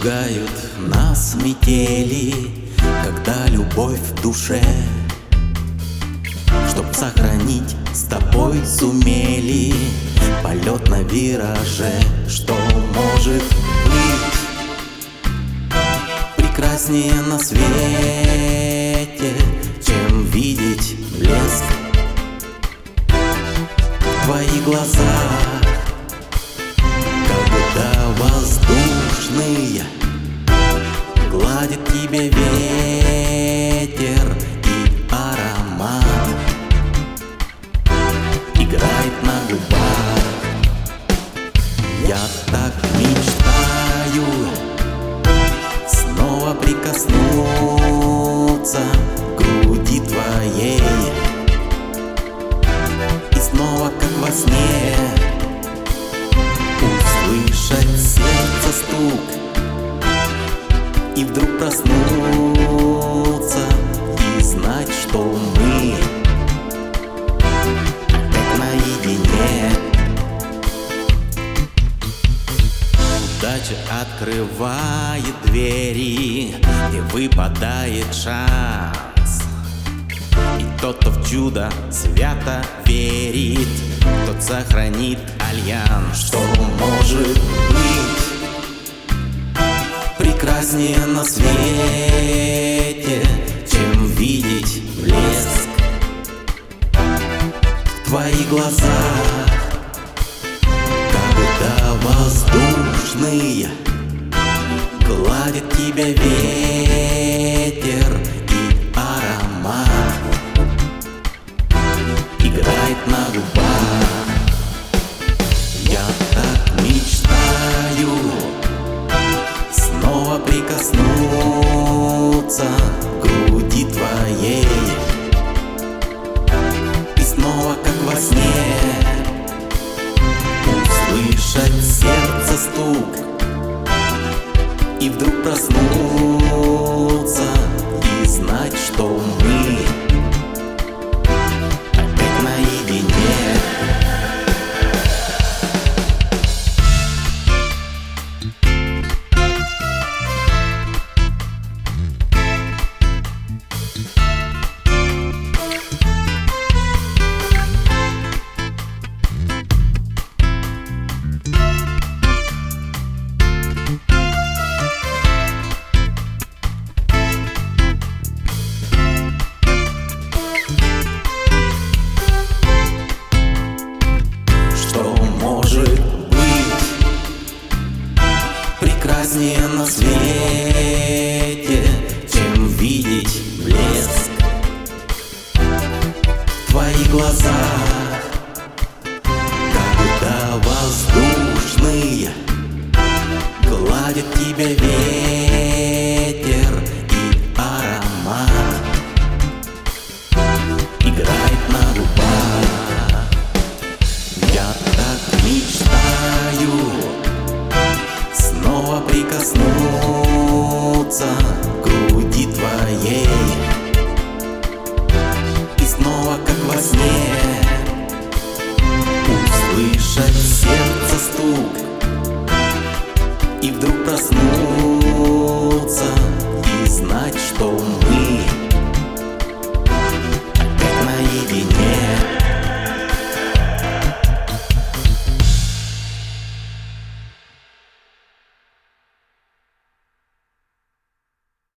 Пугают нас метели, когда любовь в душе. Чтоб сохранить, с тобой сумели полет на вираже. Что может быть прекраснее на свете, чем видеть блеск в твоих глазах, когда воздушные гладит тебе ветер и аромат играет на губах. Я так мечтаю снова прикоснуться к груди твоей и снова, как во сне, услышать сердце стук и вдруг проснуться и знать, что мы опять наедине. Удача открывает двери, и выпадает шанс. И тот, кто в чудо свято верит, тот сохранит альянс. Что может быть прекраснее на свете, чем видеть блеск в твоих глазах, когда воздушные гладит тебя ветер и аромат играет на губах. Я так мечтаю снова прикоснуться к груди твоей и снова, как во сне, услышать сердце стук и вдруг проснуться и знать, что мы опять наедине. Прекраснее на свете, чем видеть блеск в твоих глазах, когда воздушные гладит тебя ветер и аромат играет на губах. Я так мечтаю снова прикоснуться к груди твоей и снова, как во сне, услышать сердце стук и вдруг проснуться